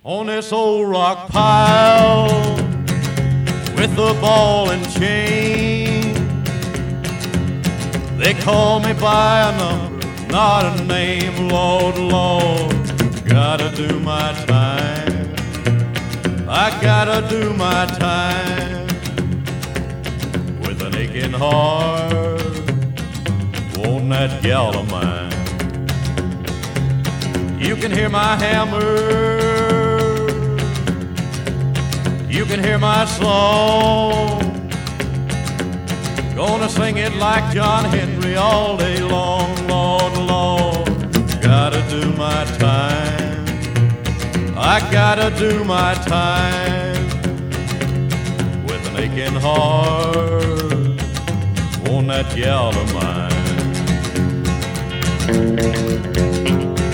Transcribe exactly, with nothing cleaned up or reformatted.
on this old rock pile with the ball and chain. They call me by a number, not a name. Lord, Lord, gotta do my time. I gotta do my time with an aching heart on that gal of mine. You can hear my hammer, you can hear my song. Gonna sing it like John Henry all day long. Lord, Lord, gotta do my time. I gotta do my time with an aching heart on that gal of mine.